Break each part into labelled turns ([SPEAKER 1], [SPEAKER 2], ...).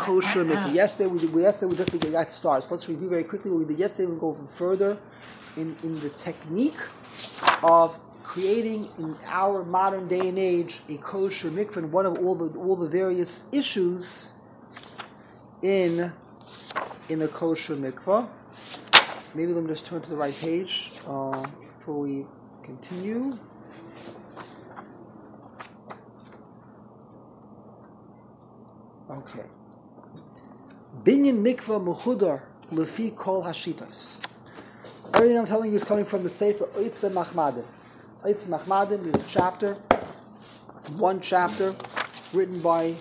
[SPEAKER 1] kosher mikvah. Yesterday we just got started. So let's review very quickly what we did yesterday. We'll go even further in the technique of creating in our modern day and age a kosher mikvah, and one of all the various issues in a kosher mikvah. Maybe let me just turn to the right page before we continue. Okay. Binyan mikvah muhudar lefi kol hashitos. Everything I'm telling you is coming from the Sefer Oitze Machmadim. Oitze Machmadim is one chapter, written by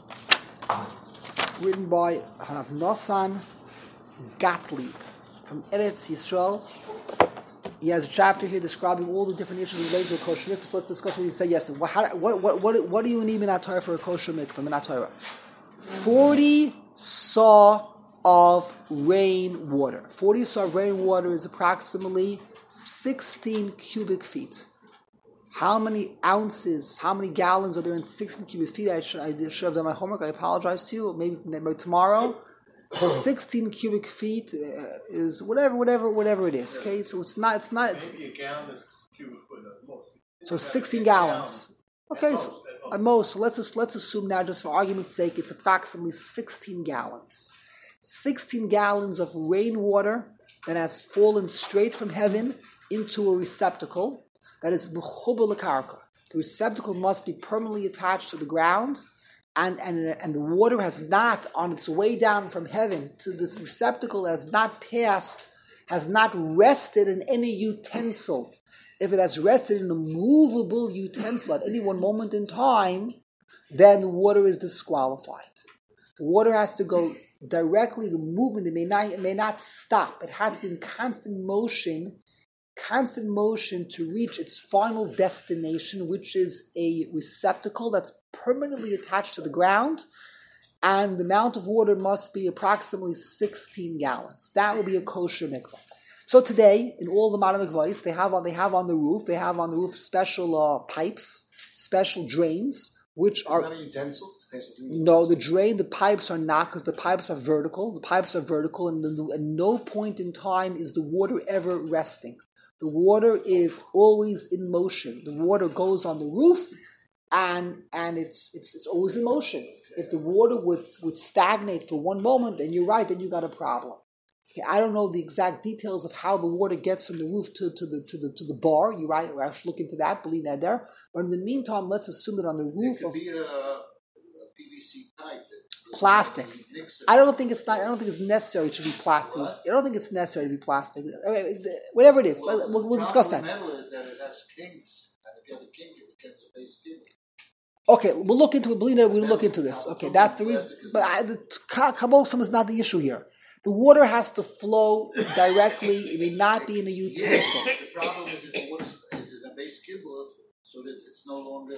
[SPEAKER 1] Rav Nosson Gottlieb from Eretz Yisrael. He has a chapter here describing all the different issues related to a kosher mikvah. So let's discuss what he said yesterday. What do you need Minat Torah for a kosher mikvah? Minat Torah. 40 saw of rainwater. 40 saw of rainwater is approximately 16 cubic feet. How many ounces, how many gallons are there in 16 cubic feet? I should have done my homework. I apologize to you. Maybe tomorrow. 16 cubic feet is whatever it is. Okay, so it's not.
[SPEAKER 2] Maybe a gallon is cubic foot at most.
[SPEAKER 1] So 16 gallons. Okay, so at most. So let's assume now, just for argument's sake, it's approximately 16 gallons. 16 gallons of rainwater that has fallen straight from heaven into a receptacle that is mechuber lekarka. The receptacle must be permanently attached to the ground, and the water has not, on its way down from heaven to this receptacle, has not rested in any utensil. If it has rested in a movable utensil at any one moment in time, then the water is disqualified. The water has to go directly, the movement, it may not stop. It has to be in constant motion to reach its final destination, which is a receptacle that's permanently attached to the ground, and the amount of water must be approximately 16 gallons. That will be a kosher mikvah. So today, in all the modern mikvahs, they have on the roof special pipes, special drains, which are...
[SPEAKER 2] Is that a utensil?
[SPEAKER 1] No, the pipes are not, because the pipes are vertical. The pipes are vertical, and at no point in time is the water ever resting. The water is always in motion. The water goes on the roof, and it's always in motion. If the water would stagnate for one moment, then you're right, then you got a problem. Okay, I don't know the exact details of how the water gets from the roof to the bar. You're right. I should look into that. Believe that there. But in the meantime, let's assume that on the roof
[SPEAKER 2] it could be a PVC pipe.
[SPEAKER 1] Plastic. I don't think it's necessary to be plastic.
[SPEAKER 2] What?
[SPEAKER 1] I don't think it's necessary to be plastic. Whatever it is, we'll discuss that.
[SPEAKER 2] The metal is that it has kinks, and if you have a kink, it becomes a base cable.
[SPEAKER 1] Okay, we'll look into it. Believe that we'll look into this. Okay, that's the reason. But the kabosam is not the issue here. The water has to flow directly. It may not be in a utensil.
[SPEAKER 2] The problem is if the water is in a base cable, so that it's no longer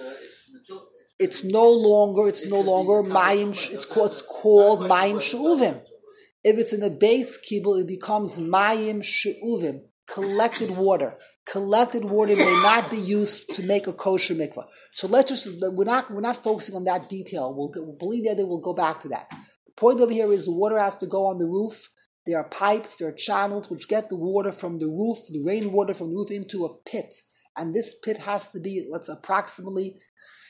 [SPEAKER 2] It's no longer mayim. It's called mayim she'uvim.
[SPEAKER 1] If it's in a base kibble, it becomes mayim she'uvim, collected water. Collected water may not be used to make a kosher mikvah. So we're not focusing on that detail. We'll believe that we'll go back to that. The point over here is the water has to go on the roof. There are pipes, there are channels which get the water from the roof, the rainwater from the roof into a pit. And this pit has to be, approximately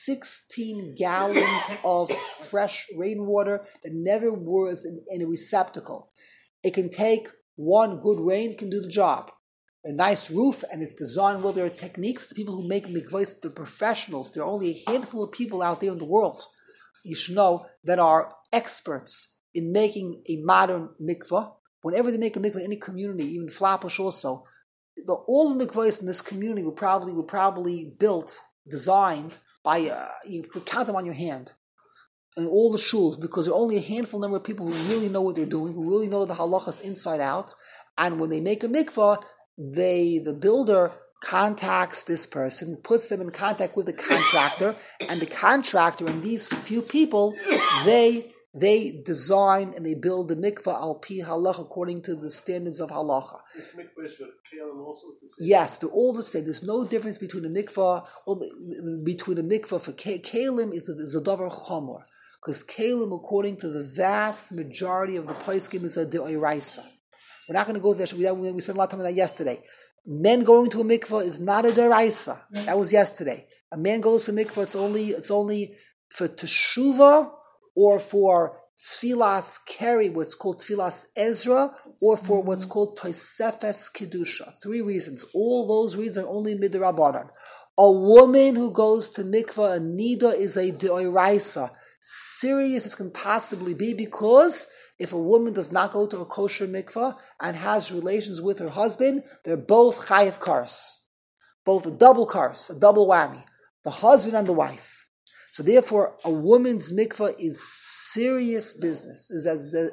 [SPEAKER 1] 16 gallons of fresh rainwater that never was in a receptacle. It can take one good rain, can do the job. A nice roof, and it's designed well. There are techniques. The people who make mikvahs, the professionals, there are only a handful of people out there in the world, you should know, that are experts in making a modern mikvah. Whenever they make a mikvah in any community, even Flatbush also, all the mikvahs in this community were probably built, designed by, you could count them on your hand, in all the shuls, because there are only a handful number of people who really know what they're doing, who really know the halachas inside out, and when they make a mikvah, the builder contacts this person, puts them in contact with the contractor, and the contractor and these few people, they design and they build the mikvah al pi halacha according to the standards of halacha.
[SPEAKER 2] This mikvah is for kalim also?
[SPEAKER 1] Yes, they're all the same. There's no difference between a mikvah for kalim is a davar chomer. Because Kalim, according to the vast majority of the poskim, is a deoraisa. We're not going to go there. We spent a lot of time on that yesterday. Men going to a mikvah is not a deoraisa. That was yesterday. A man goes to a mikvah, it's only for teshuva or for tfilas keri, what's called tfilas Ezra, or for what's called tosefes kedusha. 3 reasons. All those reasons are only midrabanan. A woman who goes to mikvah, a nida, is a deoraisa. Serious as can possibly be, because if a woman does not go to a kosher mikvah and has relations with her husband, they're both chayiv kars. Both a double kars, a double whammy. The husband and the wife. So therefore, a woman's mikvah is serious business, is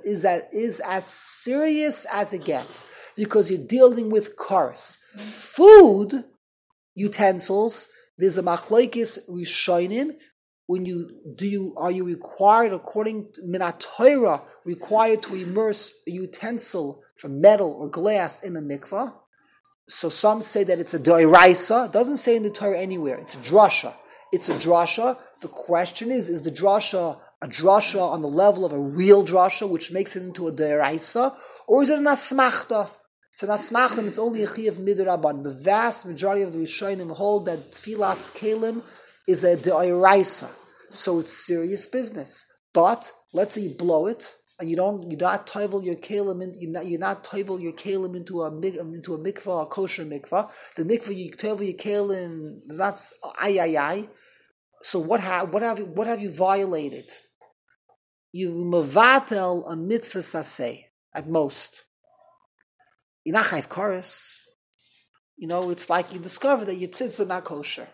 [SPEAKER 1] as serious as it gets, because you're dealing with kars. Food, utensils, there's a machlokes rishonim. Are you required, according to Minat Torah, required to immerse a utensil from metal or glass in a mikvah? So some say that it's a doiraisa. It doesn't say in the Torah anywhere. It's a drasha. It's a drasha. The question is the drasha a drasha on the level of a real drasha, which makes it into a doiraisa, or is it an asmachta? It's an asmachta, and it's only a chiyuv midrabanan. The vast majority of the Rishonim hold that tfilas kelim is a doiraisa. So it's serious business. But let's say you blow it, and you're not toivel your kelim into a mikvah, a kosher mikvah. The mikvah you toivel your kelim, that's ay. So what have you violated? You mavatel a mitzvah saseh at most. You're not chayv kares. It's like you discover that your tzitz are not kosher.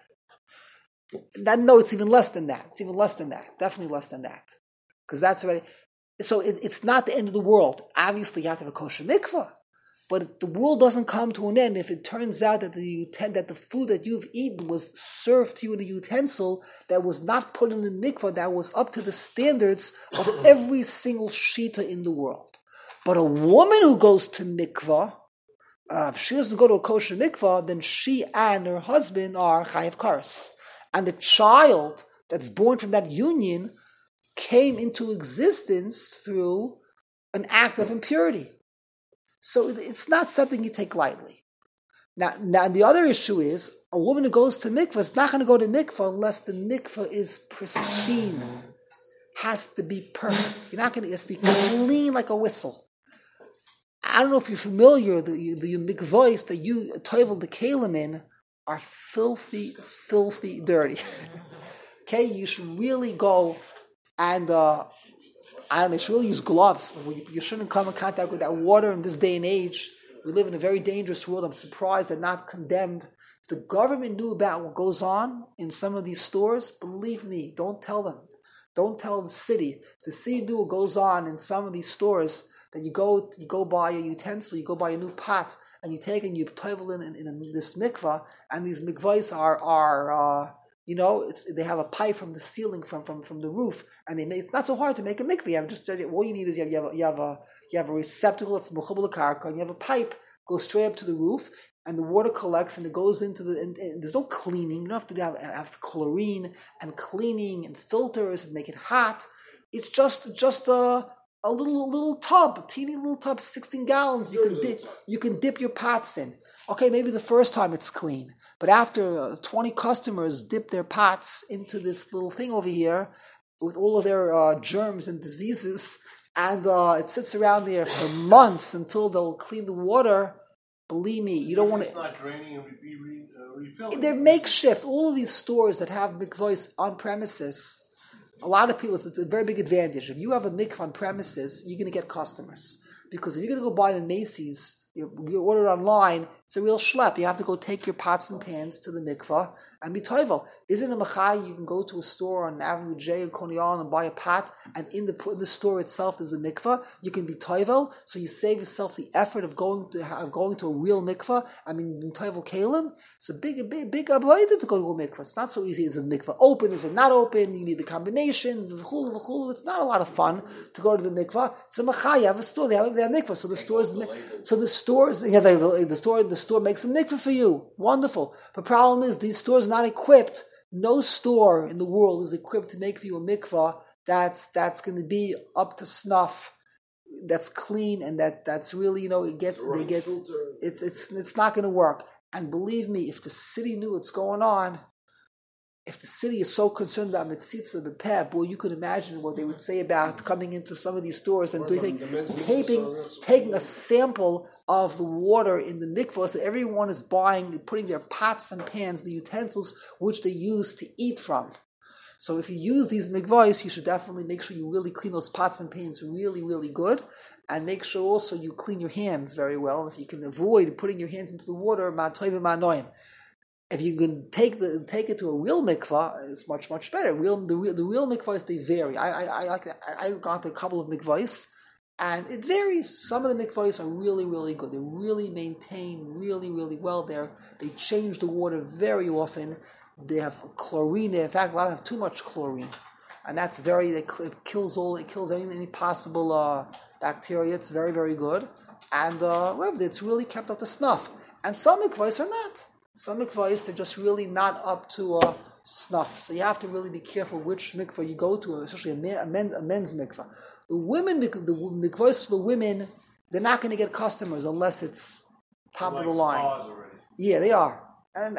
[SPEAKER 1] It's even less than that. It's even less than that. Definitely less than that. Because that's already. So it's not the end of the world. Obviously, you have to have a kosher mikvah. But the world doesn't come to an end if it turns out that the food that you've eaten was served to you in a utensil that was not put in the mikvah, that was up to the standards of every single shita in the world. But a woman who goes to mikvah, if she doesn't go to a kosher mikvah, then she and her husband are chayiv kares. And the child that's born from that union came into existence through an act of impurity. So it's not something you take lightly. Now the other issue is, a woman who goes to mikvah is not going to go to mikvah unless the mikvah is pristine. Has to be perfect. You're not going to, it has to be clean like a whistle. I don't know if you're familiar, the mikvahs that you toivel the kelim in are filthy, filthy dirty. Okay, you should really go and you should really use gloves. You shouldn't come in contact with that water in this day and age. We live in a very dangerous world. I'm surprised they're not condemned. If the government knew about what goes on in some of these stores, believe me, don't tell them. Don't tell the city. If the city knew what goes on in some of these stores, that you go buy a utensil, you go buy a new pot, and you take and you toivel in this mikvah, and these mikvahs are they have a pipe from the ceiling, from the roof, and it's not so hard to make a mikvah. You have all you need is you have a receptacle that's mechubel karka, and you have a pipe goes straight up to the roof, and the water collects and it goes into and there's no cleaning. You don't have to have chlorine and cleaning and filters and make it hot. It's just a little tub, a teeny little tub, 16 gallons. You can dip your pots in. Okay, maybe the first time it's clean, but after 20 customers dip their pots into this little thing over here with all of their germs and diseases, and it sits around there for months until they'll clean the water. Believe me, you don't want to.
[SPEAKER 3] It's not draining and refilling.
[SPEAKER 1] They're makeshift. All of these stores that have mikvahs on premises. A lot of people, it's a very big advantage. If you have a mikvah on premises, you're going to get customers. Because if you're going to go buy the Macy's, you order it online, it's a real schlep. You have to go take your pots and pans to the mikvah and be toivel. Isn't it machai? You can go to a store on Avenue J in Coney Island and buy a pot, and in the store itself there's a mikvah. You can be toivel, so you save yourself the effort of going to a real mikvah. I mean, toivel kalim. It's a big avodah to go to a mikvah. It's not so easy. Is a mikvah open? Is it not open? You need the combination. V'chulu. It's not a lot of fun to go to the mikvah. It's a machai. You have a store. They have mikvah. So the store makes a mikvah for you. Wonderful. The problem is these stores are not equipped. No store in the world is equipped to make for you a mikvah that's going to be up to snuff, that's clean, and that's really, it's not going to work. And believe me, if the city knew what's going on, if the city is so concerned about mitzitza of the peh, boy, you could imagine what they would say about coming into some of these stores and taking a sample of the water in the mikvah, so everyone is putting their pots and pans, the utensils which they use to eat from. So if you use these mikvahs, you should definitely make sure you really clean those pots and pans really, really good, and make sure also you clean your hands very well. If you can avoid putting your hands into the water, ma toiv ma noim. If you can take it to a real mikvah, it's much, much better. The real mikvahs, they vary. I got a couple of mikvahs, and it varies. Some of the mikvahs are really, really good. They really maintain really, really well there. They change the water very often. They have chlorine. In fact, a lot have too much chlorine, and that's it kills any possible bacteria. It's very, very good, and it's really kept up to snuff. And some mikvahs are not. Some mikvahs, they're just really not up to snuff. So you have to really be careful which mikvah you go to, especially a men's mikvah. The mikvahs for the women, they're not going to get customers unless it's top of the line. Yeah, they are. And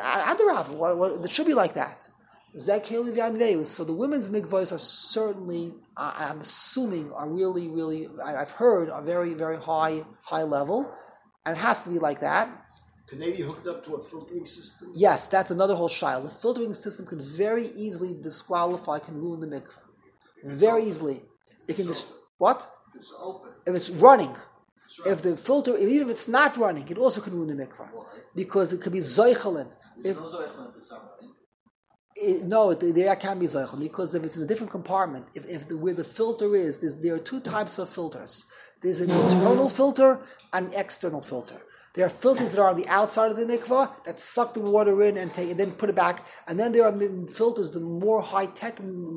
[SPEAKER 1] it should be like that. So the women's mikvahs are certainly, I'm assuming, are really, really, I've heard, are very, very high level. And it has to be like that.
[SPEAKER 4] Can they be hooked up to a filtering system?
[SPEAKER 1] Yes, that's another whole shayla. The filtering system can very easily can ruin the mikveh. Very easily. It can what?
[SPEAKER 2] If it's open.
[SPEAKER 1] If it's running. If the filter, even if it's not running, it also can ruin the mikveh.
[SPEAKER 2] Why?
[SPEAKER 1] Because it could be zoichelin.
[SPEAKER 2] There's no zoichelin if it's not running.
[SPEAKER 1] No, there can be zoichelin, because if it's in a different compartment, where the filter is, there are two types of filters. There's an internal filter and an external filter. There are filters that are on the outside of the mikvah that suck the water in and then put it back. And then there are filters, the more high-tech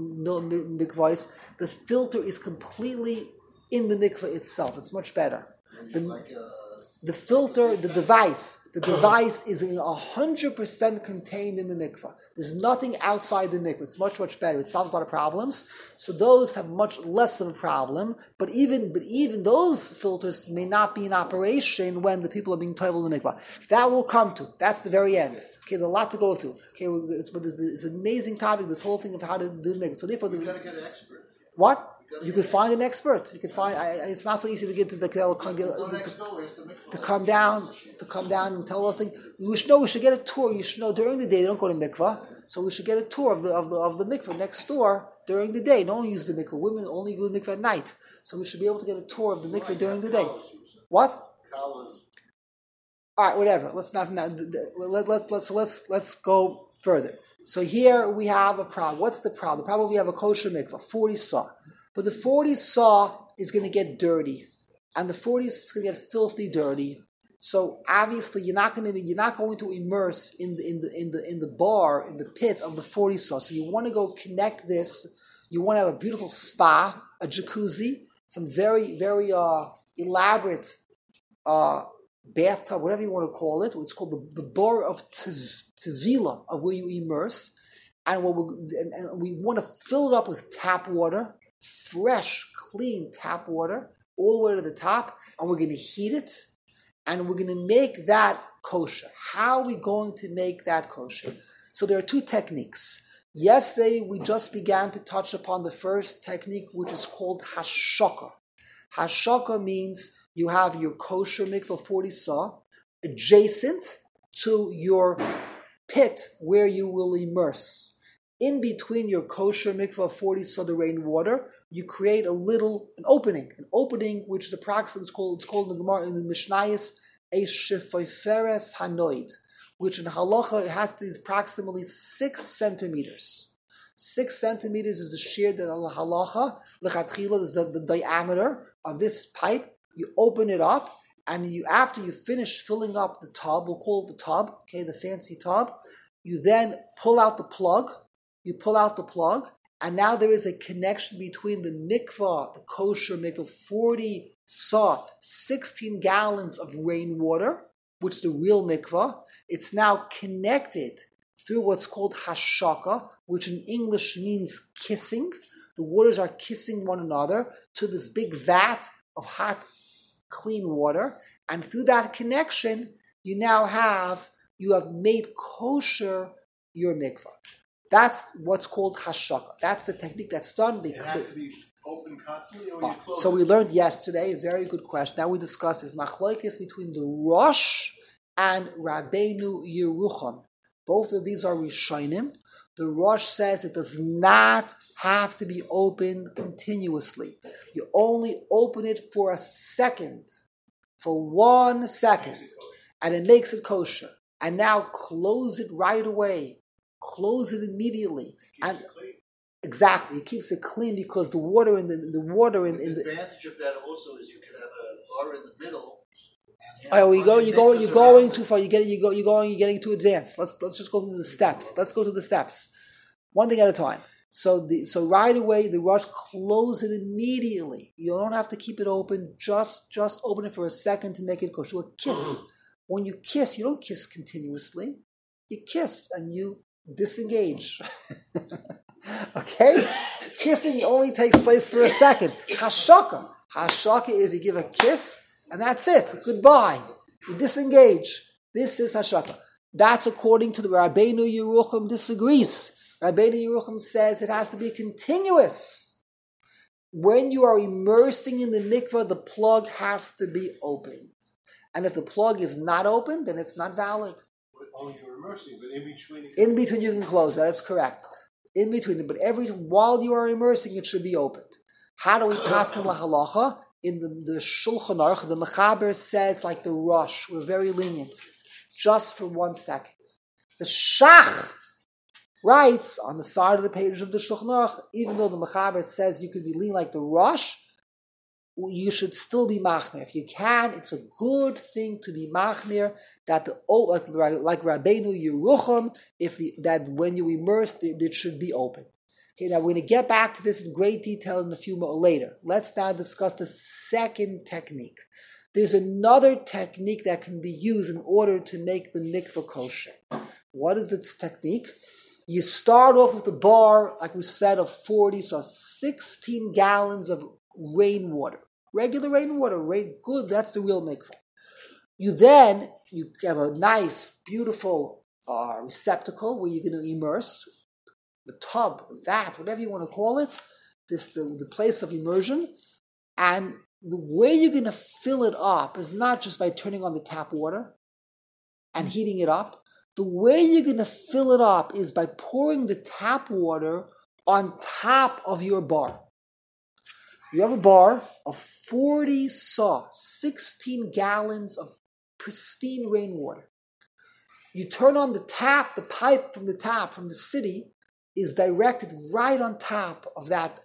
[SPEAKER 1] mikvahs, the filter is completely in the mikvah itself. It's much better. The filter, the device is 100% contained in the mikvah. There's nothing outside the mikvah. It's much, much better. It solves a lot of problems. So those have much less of a problem. But even those filters may not be in operation when the people are being toivel in the mikvah. That will come to. That's the very end. Okay, there's a lot to go through. Okay, but it's an amazing topic, this whole thing of how to do the mikvah. So therefore,
[SPEAKER 2] you got to get an expert.
[SPEAKER 1] What? You could find an expert. You could find. It's not so easy to get to to come down and tell us things. We should get a tour. You should know during the day they don't go to mikvah, so we should get a tour of the mikvah next door during the day. No one uses the mikvah. Women only go to mikvah at night, so we should be able to get a tour of the mikvah during the day. What? All right, whatever. Let's go further. So here we have a problem. What's the problem? The problem, we have a kosher mikvah, 40 saw. But the 40 saw is going to get dirty, and the 40 is going to get filthy dirty. So obviously, you're not going to immerse in the bar, in the pit of the 40 saw. So you want to go connect this. You want to have a beautiful spa, a jacuzzi, some very, very elaborate bathtub, whatever you want to call it. It's called the bar of tevila, of where you immerse, and we want to fill it up with tap water. Fresh, clean tap water all the way to the top, and we're going to heat it, and we're going to make that kosher. How are we going to make that kosher? So there are two techniques. Yesterday, we just began to touch upon the first technique, which is called hashaka. Hashaka means you have your kosher mikvah 40 saw adjacent to your pit where you will immerse. In between your kosher mikvah 40 saw the rainwater, you create an opening which is approximately, it's called in the Gemara, in the Mishnayos, a shefoiferes hanoid, which in halacha it has to be approximately 6 centimeters. 6 centimeters is the shear that halacha, lechatchila, is the diameter of this pipe. You open it up, and after you finish filling up the tub, we'll call it the tub, okay, the fancy tub, you then pull out the plug. And now there is a connection between the mikvah, the kosher mikvah, 40 saw, 16 gallons of rainwater, which is the real mikvah. It's now connected through what's called hashaka, which in English means kissing, The waters are kissing one another to this big vat of hot, clean water. And through that connection, you have made kosher your mikvah. That's what's called hashaka. That's the technique that's done.
[SPEAKER 3] It has to be open constantly, or you close
[SPEAKER 1] so we learned yesterday, a very good question. Now we discussed this machlokes between the Rosh and Rabbeinu Yerucham. Both of these are Rishonim. The Rosh says it does not have to be opened continuously. You only open it for a second, for 1 second, and it makes it kosher. And now close it right away. Close it immediately. And exactly, it keeps it clean because the water in the
[SPEAKER 2] advantage of that also is you can have a bar in the middle.
[SPEAKER 1] You're going too far. You're getting too advanced. Let's just go through the steps. Let's go to the steps, one thing at a time. So right away the Rosh close it immediately. You don't have to keep it open. Just open it for a second to make it kosher. A kiss. When you kiss, you don't kiss continuously. You kiss and you disengage. Okay? Kissing only takes place for a second. Hashaka. Hashaka is you give a kiss and that's it. Goodbye. You disengage. This is hashaka. That's according to the Rabbeinu Yerucham disagrees. Rabbeinu Yerucham says it has to be continuous. When you are immersing in the mikvah, the plug has to be opened. And if the plug is not open, then it's not valid.
[SPEAKER 3] Only you're immersing, but
[SPEAKER 1] in between you can close. That is correct. In between, but while you are immersing, it should be opened. How do we paskin lahalacha? In the Shulchan Aruch, the Mechaber says, like the Rosh, we're very lenient, just for 1 second. The Shach writes on the side of the page of the Shulchan Aruch, even though the Mechaber says you could be lenient like the Rosh, you should still be machmir. If you can, it's a good thing to be machmir, that like Rabbeinu Yerucham, that when you immerse, it should be open. Okay, now we're going to get back to this in great detail in a few more later. Let's now discuss the second technique. There's another technique that can be used in order to make the mikveh kosher. What is this technique? You start off with a bar, like we said, of 16 gallons of rainwater. Regular rainwater, good, that's the real mikveh. You have a nice, beautiful receptacle where you're going to immerse. The tub, the vat, whatever you want to call it, the place of immersion. And the way you're going to fill it up is not just by turning on the tap water and heating it up. The way you're going to fill it up is by pouring the tap water on top of your bar. You have a bar of 16 gallons of pristine rainwater. You turn on the tap, the pipe from the city is directed right on top of that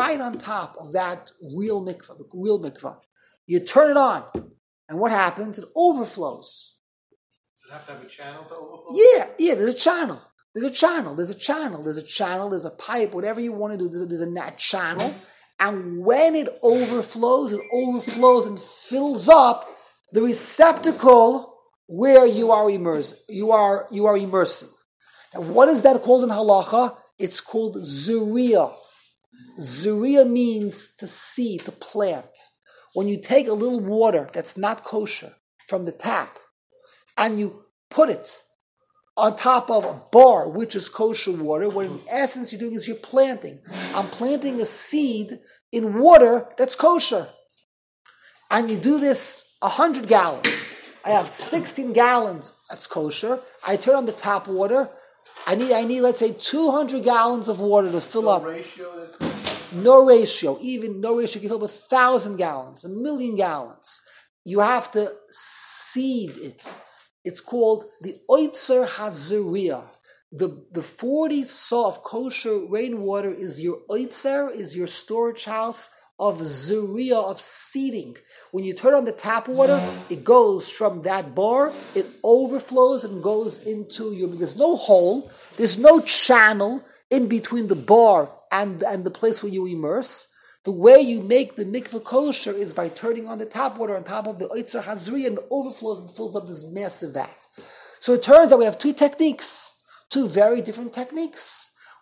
[SPEAKER 1] real mikvah, the real mikvah. You turn it on, and what happens? It overflows.
[SPEAKER 3] Does it have to have a channel to overflow?
[SPEAKER 1] Yeah, there's a channel. There's a pipe, whatever you want to do, there's a channel. And when it overflows and fills up the receptacle where you are immersing. You are immersing. Now, what is that called in halacha? It's called zuriya. Zuriya means to seed, to plant. When you take a little water that's not kosher from the tap and you put it on top of a bar, which is kosher water, what in essence you're doing is you're planting. I'm planting a seed in water that's kosher. And you do this 100 gallons. I have 16 gallons that's kosher. I turn on the tap water. I need, let's say, 200 gallons of water to fill up. No ratio. Even no ratio. You can fill up 1,000 gallons, 1,000,000 gallons. You have to seed it. It's called the Oitzer HaZuriya. The 40 saw of kosher rainwater is your Oitzer, is your storage house of Zuriya, of seeding. When you turn on the tap water, it goes from that bar, it overflows and goes into your, there's no hole, there's no channel in between the bar and the place where you immerse. The way you make the mikveh kosher is by turning on the tap water on top of the Oitzer HaZuriya, and it overflows and fills up this massive vat. So it turns out we have two techniques, two very different techniques.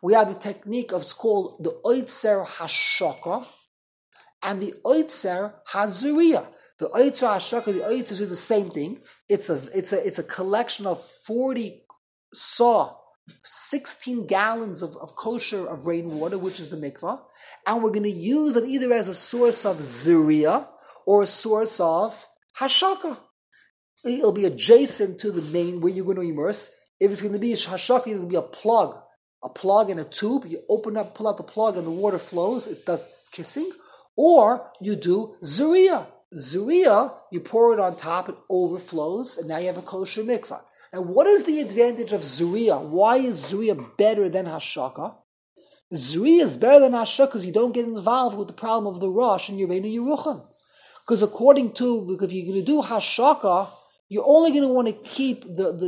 [SPEAKER 1] We have the technique it's called the Oitzer Hashaka and the Oitzer Hazuriya. The Oitzer Hashaka, the Oitzer is the same thing. It's a collection of 40 saw, 16 gallons of kosher of rainwater, which is the mikvah, and we're going to use it either as a source of zuriya or a source of hashaka. It'll be adjacent to the main where you're going to immerse. If it's going to be hashaka, it's going to be a plug in a tube. You open up, pull out the plug, and the water flows. It does kissing. Or you do zuriya. Zuriya, you pour it on top, it overflows, and now you have a kosher mikvah. Now, what is the advantage of Zuriya? Why is Zuriya better than Hashaka? Zuriya is better than Hashaka because you don't get involved with the problem of the Rosh and Yereinu Yerucham. Because if you're going to do Hashaka, you're only going to want to keep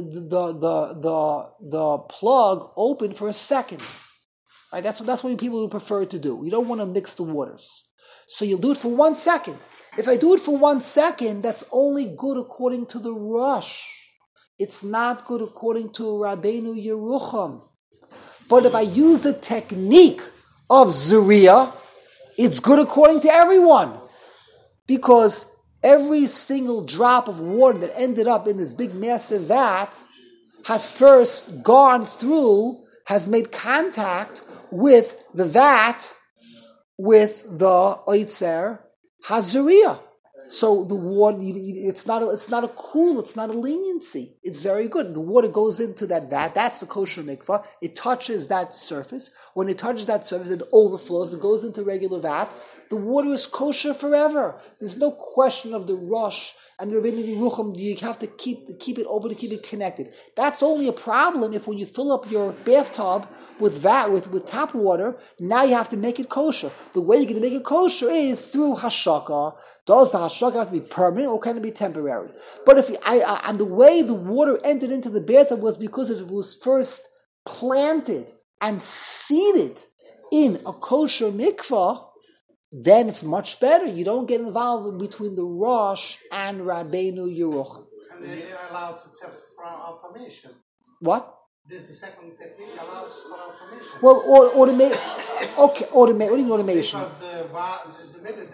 [SPEAKER 1] the plug open for a second. Right? That's what people would prefer to do. You don't want to mix the waters. So you'll do it for 1 second. If I do it for 1 second, that's only good according to the Rosh. It's not good according to Rabbeinu Yerucham. But if I use the technique of Zuriya, it's good according to everyone. Because every single drop of water that ended up in this big massive vat has first gone through, has made contact with the vat, with the Oitzer HaZuriya. So the water, it's not a cool, it's not a leniency. It's very good. The water goes into that vat. That's the kosher mikvah. It touches that surface. When it touches that surface, it overflows. It goes into regular vat. The water is kosher forever. There's no question of the Rosh and the Rabbeinu Yerucham. You have to keep it open, to keep it connected. That's only a problem if when you fill up your bathtub with tap water, now you have to make it kosher. The way you're going to make it kosher is through hashaka. Does the hashaka have to be permanent or can it be temporary? But and the way the water entered into the bathtub was because it was first planted and seeded in a kosher mikvah, then it's much better. You don't get involved between the Rosh and Rabbeinu Yerucham.
[SPEAKER 5] And they're allowed to test for automation.
[SPEAKER 1] What?
[SPEAKER 5] This the second technique allows for automation.
[SPEAKER 1] Well, automate. Okay, automate. What do you mean automation?
[SPEAKER 5] Because the minute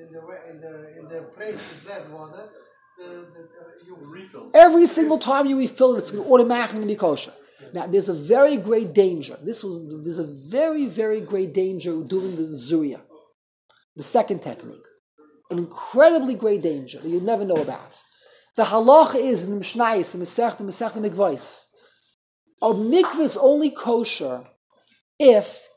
[SPEAKER 5] in the place is less water, you refill.
[SPEAKER 1] Every single time you refill it, it's going to automatically be kosher. Now, there's a very great danger. There's a very, very great danger doing the Zuriya, the second technique. An incredibly great danger that you'll never know about. The halacha is in the Mishnayos, the Masechta Mikvos. A mikvah is only kosher if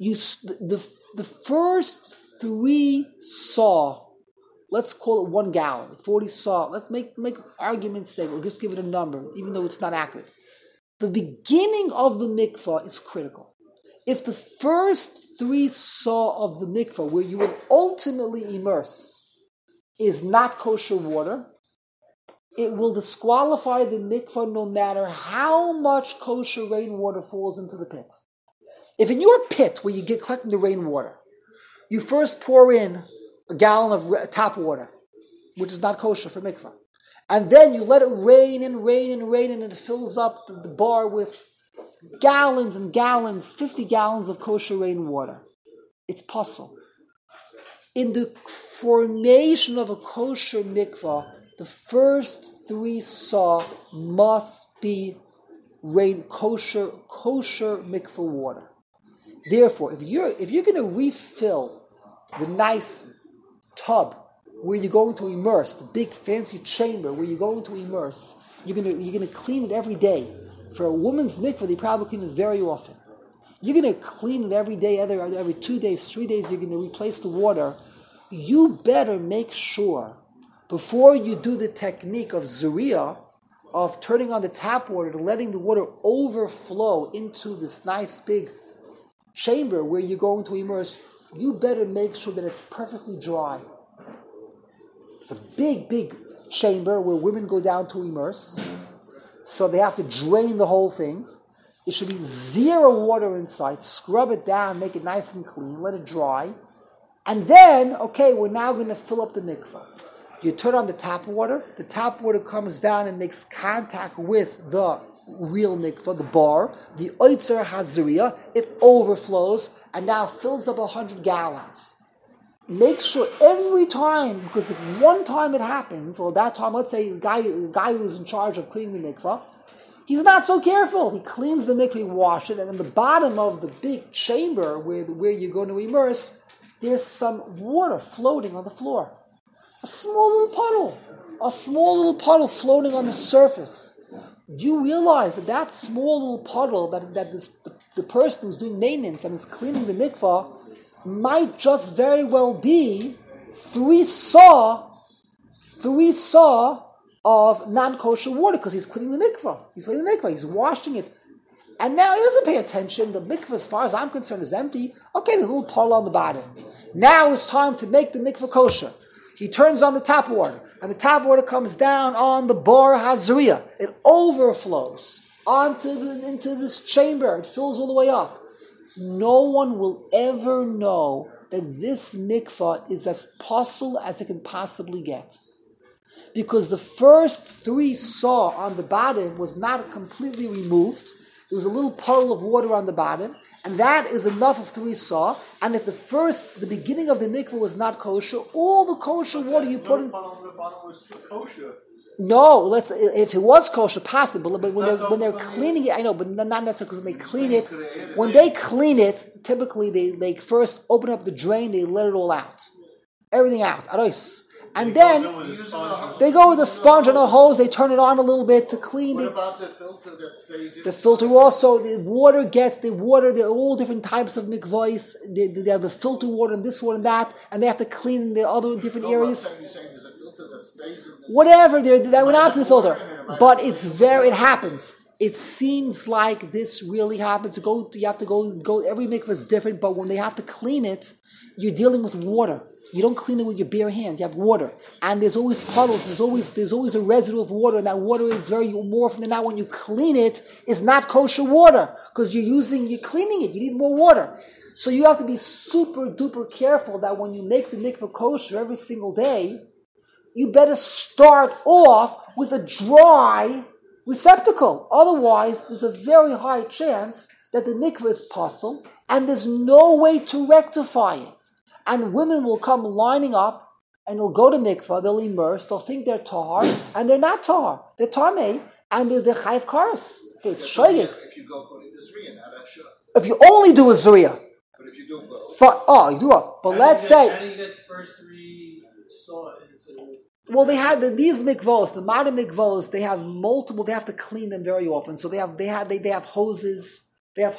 [SPEAKER 1] the first 3 saw, let's call it 1 gallon, 40 saw, let's make argument's sake, we'll just give it a number, even though it's not accurate. The beginning of the mikvah is critical. If the first 3 saw of the mikvah, where you will ultimately immerse, is not kosher water, it will disqualify the mikvah no matter how much kosher rainwater falls into the pit. If in your pit, where you get collecting the rainwater, you first pour in a gallon of tap water, which is not kosher for mikvah, and then you let it rain and it fills up the bar with gallons and gallons, 50 gallons of kosher rainwater. It's puzzle. In the formation of a kosher mikvah, the first 3 saw must be kosher mikvah water. Therefore, if you're going to refill the nice tub where you're going to immerse, the big fancy chamber where you're going to immerse, you're going to clean it every day. For a woman's mikvah, they probably clean it very often. You're going to clean it every day, either every 2 days, 3 days. You're going to replace the water. You better make sure, before you do the technique of Zuriya, of turning on the tap water, to letting the water overflow into this nice big chamber where you're going to immerse, you better make sure that it's perfectly dry. It's a big, big chamber where women go down to immerse, so they have to drain the whole thing. It should be 0 water inside. Scrub it down, make it nice and clean, let it dry. And then, okay, we're now going to fill up the mikvah. You turn on the tap water comes down and makes contact with the real mikvah, the bar, the oitzer hazariya, it overflows and now fills up 100 gallons. Make sure every time, because if one time it happens, or that time, let's say the guy who's in charge of cleaning the mikvah, he's not so careful. He cleans the mikvah, he washes it, and in the bottom of the big chamber where you're going to immerse, there's some water floating on the floor. A small little puddle floating on the surface. You realize that small little puddle the person who's doing maintenance and is cleaning the mikvah might just very well be 3 saw of non-kosher water because he's cleaning the mikvah. He's washing it. And now he doesn't pay attention. The mikvah, as far as I'm concerned, is empty. Okay, there's a little puddle on the bottom. Now it's time to make the mikvah kosher. He turns on the tap water, and the tap water comes down on the bar hazariya. It overflows into this chamber. It fills all the way up. No one will ever know that this mikvah is as possible as it can possibly get. Because the first 3 saw on the bottom was not completely removed. There was a little puddle of water on the bottom, and that is enough of 3 saw. And if the beginning of the mikvah was not kosher, all the kosher water you put in...
[SPEAKER 3] The bottom was still kosher.
[SPEAKER 1] No, if it was kosher, possible, but when they're cleaning it, I know, but not necessarily because when they clean it. When they clean it, typically they first open up the drain, they let it all out, everything out, arois, and then they go with a sponge and a hose, they turn it on a little bit to clean it.
[SPEAKER 2] What about the filter that stays in?
[SPEAKER 1] The filter also, the water, there are all different types of mikvahs. They have the filter water and this one and that, and they have to clean the other different areas.
[SPEAKER 2] You're saying there's a filter that stays in the...
[SPEAKER 1] Whatever, that went out to the filter. But it happens. It seems like this really happens. You have to go, every mikvah is different, but when they have to clean it, you're dealing with water. You don't clean it with your bare hands. You have water. And there's always puddles. There's always a residue of water. And that water is very more often than not when you clean it, it's not kosher water. Because you're cleaning it. You need more water. So you have to be super duper careful that when you make the mikvah kosher every single day, you better start off with a dry receptacle. Otherwise, there's a very high chance that the mikvah is puzzle and there's no way to rectify it. And women will come lining up and they'll go to mikvah, they'll immerse, they'll think they're tahar, and they're not tahar. They're tamei, and they're chayiv kares. Okay, it's shogeg.
[SPEAKER 2] If you go according to Zriya, now that's sure.
[SPEAKER 1] If you only do a zriya.
[SPEAKER 2] But if you do both...
[SPEAKER 1] You do it. But let's say...
[SPEAKER 6] How do you get the first 3 saw into...
[SPEAKER 1] Well, they have these mikvahs, the modern mikvahs, they have multiple, they have to clean them very often. So they have hoses,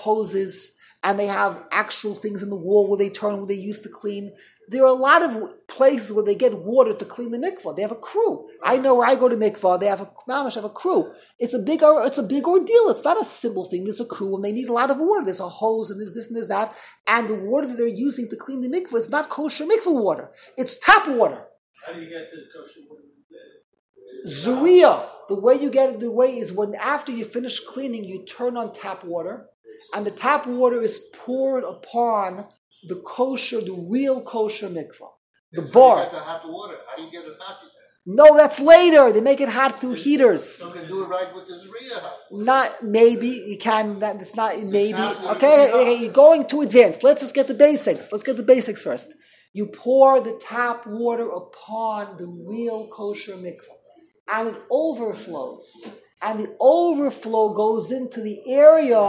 [SPEAKER 1] and they have actual things in the wall where they used to clean. There are a lot of places where they get water to clean the mikvah. They have a crew. I know where I go to mikvah, they have a crew. It's a big ordeal. It's not a simple thing. There's a crew and they need a lot of water. There's a hose and there's this and there's that. And the water that they're using to clean the mikvah is not kosher mikvah water. It's tap water.
[SPEAKER 6] How do you get the kosher water?
[SPEAKER 1] Zuriya. The way is when after you finish cleaning, you turn on tap water. And the tap water is poured upon the real kosher mikvah. The bar.
[SPEAKER 2] You get the hot water. How do you get it hot?
[SPEAKER 1] No, that's later. They make it hot through heaters.
[SPEAKER 2] You can do it right with the Zriya hot water.
[SPEAKER 1] Not maybe. You can. It's not maybe. Okay, you're going too advanced. Let's just get the basics. Let's get the basics first. You pour the tap water upon the real kosher mikvah. And it overflows. And the overflow goes into the area.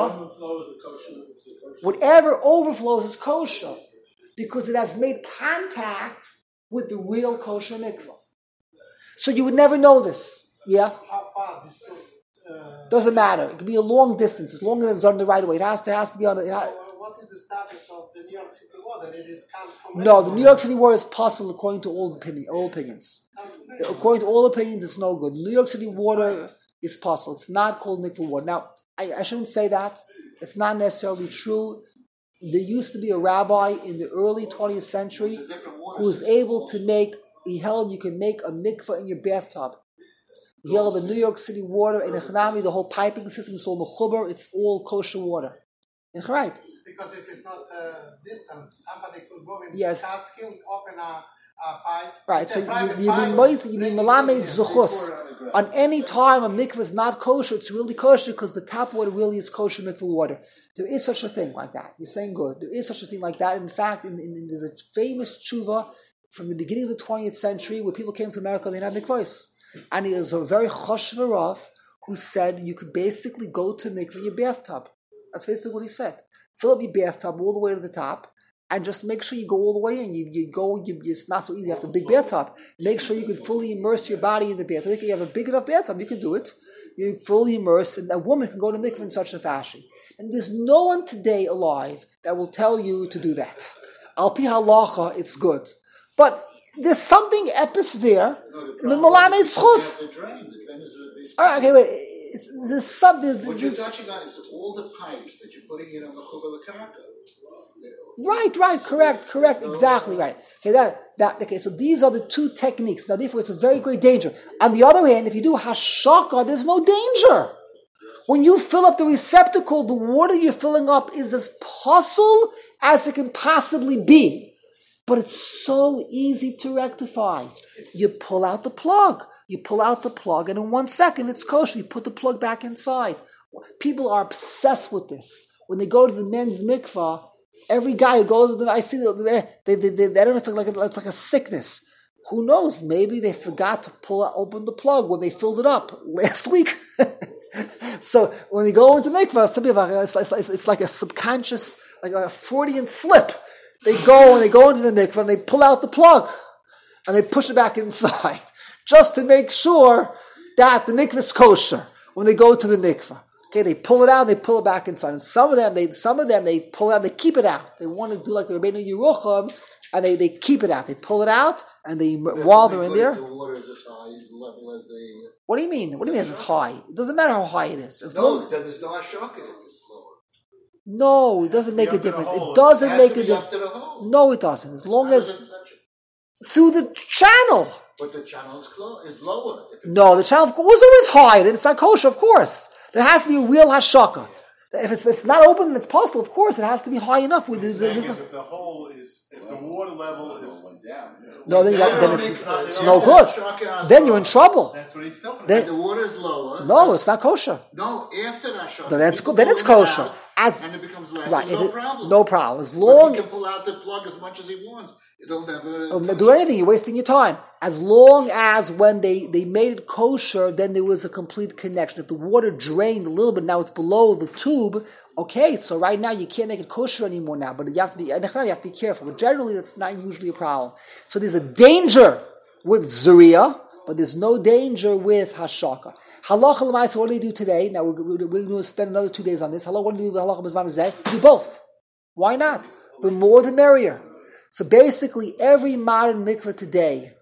[SPEAKER 1] Whatever overflows is kosher. Because it has made contact with the real kosher mikvah. So you would never know this. Yeah?
[SPEAKER 5] How far this
[SPEAKER 1] doesn't matter. It can be a long distance as long as it's done the right way. It has to be on the...
[SPEAKER 5] what is the status of the New York City water? It comes from...
[SPEAKER 1] No, the New York City water is possible according to all opinions. According to all opinions, it's no good. New York City water is possible. It's not called mikvah water. Now, I shouldn't say that. It's not necessarily true. There used to be a rabbi in the early 20th century who was able to make... He held you can make a mikvah in your bathtub. He held the New York City water in Echnami, the whole piping system is all mechuber, it's all kosher water. Right.
[SPEAKER 5] Because if it's not distance, somebody could go in
[SPEAKER 1] yes.
[SPEAKER 5] Catskill, open a pipe.
[SPEAKER 1] Right, so you mean melamed zuchus. On any time a mikveh is not kosher, it's really kosher because the tap water really is kosher mikveh water. There is such a thing like that. You're saying good. There is such a thing like that. In fact, there's a famous tshuva from the beginning of the 20th century where people came to America, they didn't have mikvahs. And it was a very choshev Rav who said you could basically go to mikveh in your bathtub. That's basically what he said. Fill up your bathtub all the way to the top and just make sure you go all the way in. It's not so easy. You have a big bathtub. Make sure you can fully immerse your body in the bathtub. If you have a big enough bathtub, you can do it. You fully immerse, and a woman can go to mikveh in such a fashion. And there's no one today alive that will tell you to do that. Al pi halacha, it's good. But there's something epis there. The malam it's chus.
[SPEAKER 2] The drain is
[SPEAKER 1] All right, okay, wait. There's something.
[SPEAKER 2] what you're touching on is all the pipes that you're putting in on the chubah l'karka.
[SPEAKER 1] Right, correct, exactly right. Okay, so these are the two techniques. Now, therefore, it's a very great danger. On the other hand, if you do hashaka, there's no danger. When you fill up the receptacle, the water you're filling up is as possible as it can possibly be. But it's so easy to rectify. You pull out the plug. And in 1 second, it's kosher. You put the plug back inside. People are obsessed with this. When they go to the men's mikvah, every guy who goes to them, I see they don't know, it's like a sickness. Who knows? Maybe they forgot to open the plug when they filled it up last week. So when they go into mikvah, it's like a subconscious, like a Freudian slip. They go into the mikvah and they pull out the plug and they push it back inside just to make sure that the mikvah is kosher when they go to the mikvah. Okay, they pull it out, they pull it back inside. And some of them they pull it out, they keep it out. They want to do like the Rebbeinu Yerucham, and they keep it out. They pull it out, and while they're in there.
[SPEAKER 2] The water is as high level as they.
[SPEAKER 1] What do you mean? What do you mean it's high? It doesn't matter how high it is.
[SPEAKER 2] Then there's no hashaka if it's lower.
[SPEAKER 1] No, it doesn't make a difference. It doesn't make a difference. No, it doesn't. As long as through the channel.
[SPEAKER 2] But the channel is lower.
[SPEAKER 1] No, the channel was always high. Then it's not kosher, of course. There has to be a real hashaka. If it's not open and it's possible, of course, it has to be high enough. If
[SPEAKER 3] the hole is, if the water level is down,
[SPEAKER 1] no, then it's no good. Then you're in trouble.
[SPEAKER 3] That's what he's talking
[SPEAKER 2] about. The water is lower.
[SPEAKER 1] No, it's not kosher.
[SPEAKER 2] No, after that shaka.
[SPEAKER 1] Then it's kosher.
[SPEAKER 2] And it becomes less.
[SPEAKER 1] Right,
[SPEAKER 2] no problem.
[SPEAKER 1] No problem. As long
[SPEAKER 2] he can pull out the plug as much as he wants. It'll never
[SPEAKER 1] do anything. You're wasting your time. As long as when they made it kosher, then there was a complete connection. If the water drained a little bit, now it's below the tube. Okay, so right now you can't make it kosher anymore now. But you have to be careful. But generally, that's not usually a problem. So there's a danger with zuriya, but there's no danger with hashaka. Halacha l'maisa, what do they do today? Now we're going to spend another 2 days on this. What do they do with halacha b'zman hazeh? Do both. Why not? The more the merrier. So basically, every modern mikveh today,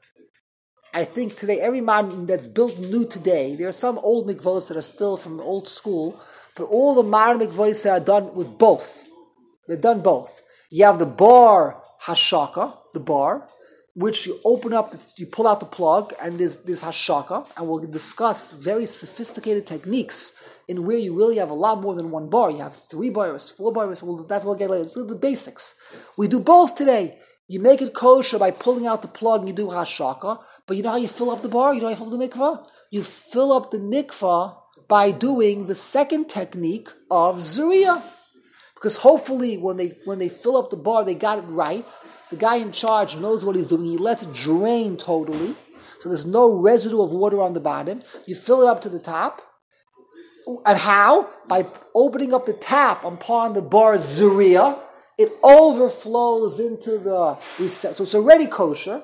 [SPEAKER 1] I think today, every modern that's built new today, there are some old mikvahs that are still from old school, but all the modern mikvahs that are done with both. They're done both. You have the bar hashaka, the bar, which you open up, you pull out the plug, and there's hashaka, and we'll discuss very sophisticated techniques in where you really have a lot more than one bar. You have 3 bars, 4 bars. Well, that's what we'll get later. It's the basics. We do both today. You make it kosher by pulling out the plug and you do hashaka. But you know how you fill up the bar? You know how you fill up the mikvah? You fill up the mikvah by doing the second technique of zuriya. Because hopefully when they fill up the bar, they got it right. The guy in charge knows what he's doing. He lets it drain totally. So there's no residue of water on the bottom. You fill it up to the top. And how? By opening up the tap upon the bar zuriya, it overflows into the receptacle. So it's already kosher.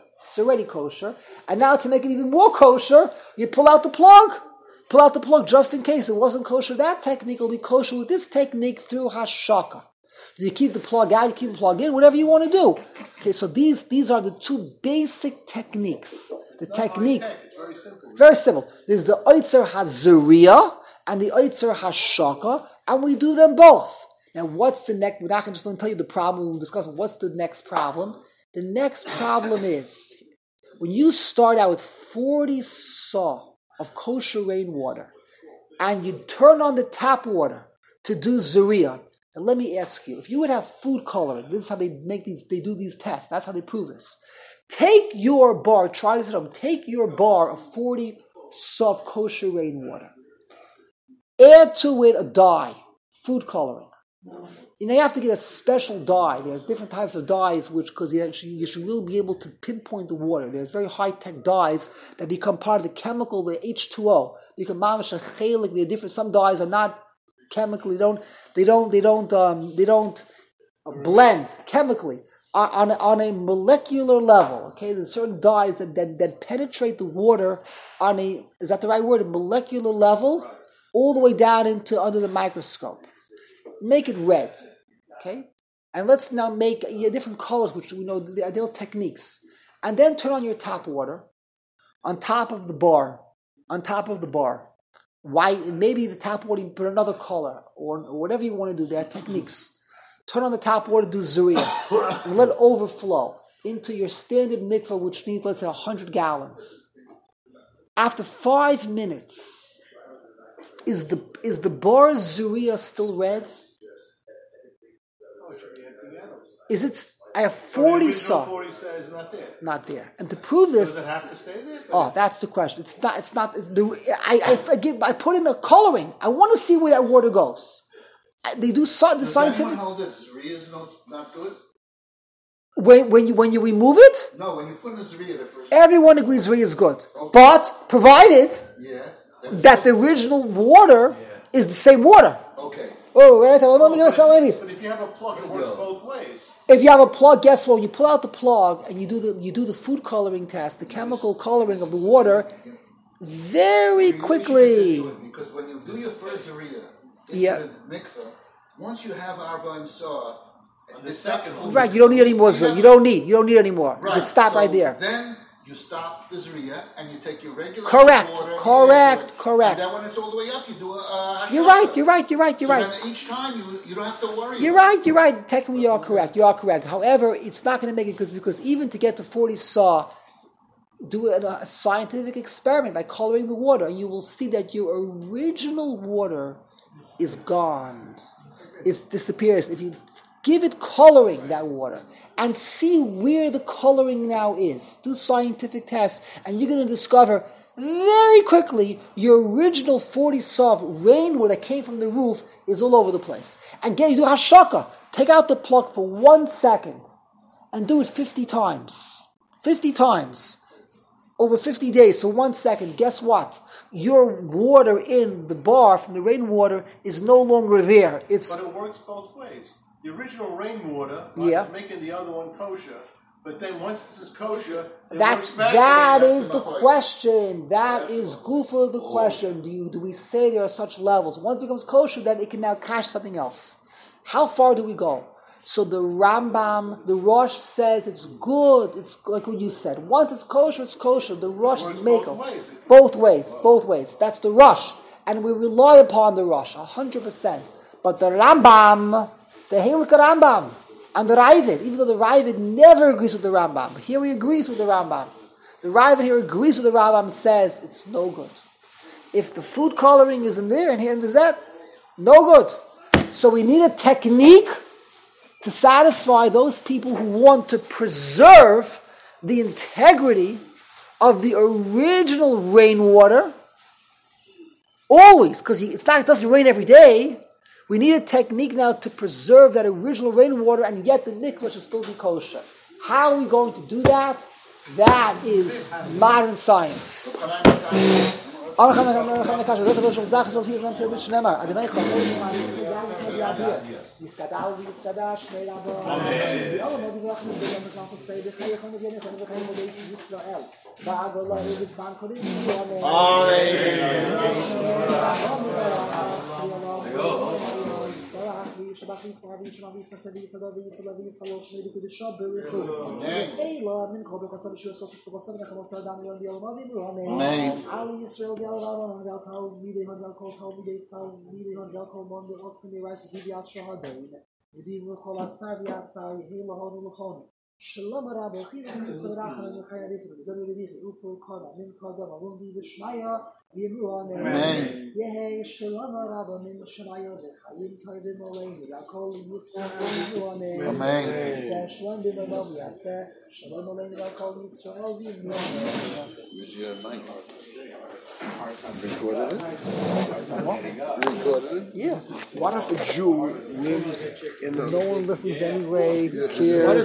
[SPEAKER 1] And now to make it even more kosher, you pull out the plug. Pull out the plug just in case it wasn't kosher. That technique will be kosher with this technique through hashaka. You keep the plug out, you keep the plug in, whatever you want to do. Okay, so these are the 2 basic techniques. The technique.
[SPEAKER 3] It's very simple.
[SPEAKER 1] Very simple. There's the Oitzer HaZuriya and the Oitzer HaShaka, and we do them both. Now, what's the next? We're not going to just tell you the problem. We'll discuss what's the next problem. The next problem is when you start out with 40 saw of kosher rainwater, and you turn on the tap water to do zuriya. And let me ask you, if you would have food coloring, this is how they do these tests. That's how they prove this. Take your bar, try this at home. Take your bar of 40 saw of kosher rainwater. Add to it a dye, food coloring. You have to get a special dye. There's different types of dyes, because you should really be able to pinpoint the water. There's very high-tech dyes that become part of the chemical, the H2O. You can mamish a chelik. They're different. Some dyes are not chemically. They don't blend chemically on a molecular level. Okay, there's certain dyes that penetrate the water on is that the right word? A molecular level, all the way down into under the microscope. Make it red, okay? And let's now make different colors, which we know the ideal techniques. And then turn on your tap water on top of the bar. White, maybe the tap water, you put another color, or whatever you want to do. There are techniques. Turn on the tap water, do zuriya, and let it overflow into your standard mikvah, which needs, let's say, 100 gallons. After 5 minutes, is the bar zuriya still red? Is it? I have 40 saw.
[SPEAKER 3] 40 says not there.
[SPEAKER 1] Not there. And to prove this,
[SPEAKER 3] does it have to stay there?
[SPEAKER 1] Oh, that's the question. It's not. I put in a coloring. I want to see where that water goes. They do the scientific.
[SPEAKER 2] Does anyone hold that Zuriya is not good?
[SPEAKER 1] When you remove it?
[SPEAKER 2] No, when you put in the Zuriya the first.
[SPEAKER 1] Everyone agrees Zuriya is good,
[SPEAKER 2] okay.
[SPEAKER 1] But provided
[SPEAKER 2] that
[SPEAKER 1] the original water is the same water.
[SPEAKER 2] Okay.
[SPEAKER 1] Oh, right. Let me give myself one of these.
[SPEAKER 3] But if you have a plug, it works both ways.
[SPEAKER 1] If you have a plug, guess what? You pull out the plug and you do the food coloring test, the chemical coloring of the water, very quickly.
[SPEAKER 2] Because when you do your first Zuriya into the mikveh, once you have Arba'im Saw,
[SPEAKER 1] right, you don't need any more Zuriya. You don't need any more.
[SPEAKER 2] Right.
[SPEAKER 1] You can stop right there.
[SPEAKER 2] Then you stop the Zuriya and you take your regular
[SPEAKER 1] correct.
[SPEAKER 2] water. And then when it's all the way up, you do a
[SPEAKER 1] You're right.
[SPEAKER 2] So then each time you don't have to worry.
[SPEAKER 1] You're right. Technically, you are correct. However, it's not going to make it because even to get to 40 saw, do a scientific experiment by coloring the water, and you will see that your original water is gone. It disappears. If you give it coloring, that water, and see where the coloring now is. Do scientific tests, and you're going to discover very quickly your original 40 saw rainwater that came from the roof is all over the place. And you do hashaka. Take out the plug for 1 second and do it 50 times. 50 times. Over 50 days for 1 second. Guess what? Your water in the bar from the rainwater is no longer there.
[SPEAKER 3] But it works both ways. The original rainwater is making the other one kosher. But then once this is kosher,
[SPEAKER 1] that is the question. That is goofa the question. Do we say there are such levels? Once it becomes kosher, then it can now cash something else. How far do we go? So the Rambam, the Rosh says it's good. It's like what you said. Once it's kosher, it's kosher. The Rosh is makel. Both ways. That's the Rosh. And we rely upon the Rosh, 100%. But the Rambam, the Heilige Rambam, and the Ravid, even though the Ravid never agrees with the Rambam, here he agrees with the Rambam. The Ravid here agrees with the Rambam, says it's no good. If the food coloring is in there and here and there's that, no good. So we need a technique to satisfy those people who want to preserve the integrity of the original rainwater. Always, because it doesn't rain every day. We need a technique now to preserve that original rainwater, and yet the mikvah should still be kosher. How are we going to do that? That is modern science. Amen. Shalom Rabbi, Amen. Yehei Shalom Rabbi min Shemaya v'chayim toivim oleinu v'akol yisrael Amen.
[SPEAKER 7] Amen.
[SPEAKER 1] Shalom b'manav yaseh Shalom oleinu v'akol yisrael Amen.
[SPEAKER 7] Use your mic. Recorded it? Recorded it?
[SPEAKER 1] Yeah.
[SPEAKER 4] What if a Jew lives in
[SPEAKER 1] No one listens anyway. Cares.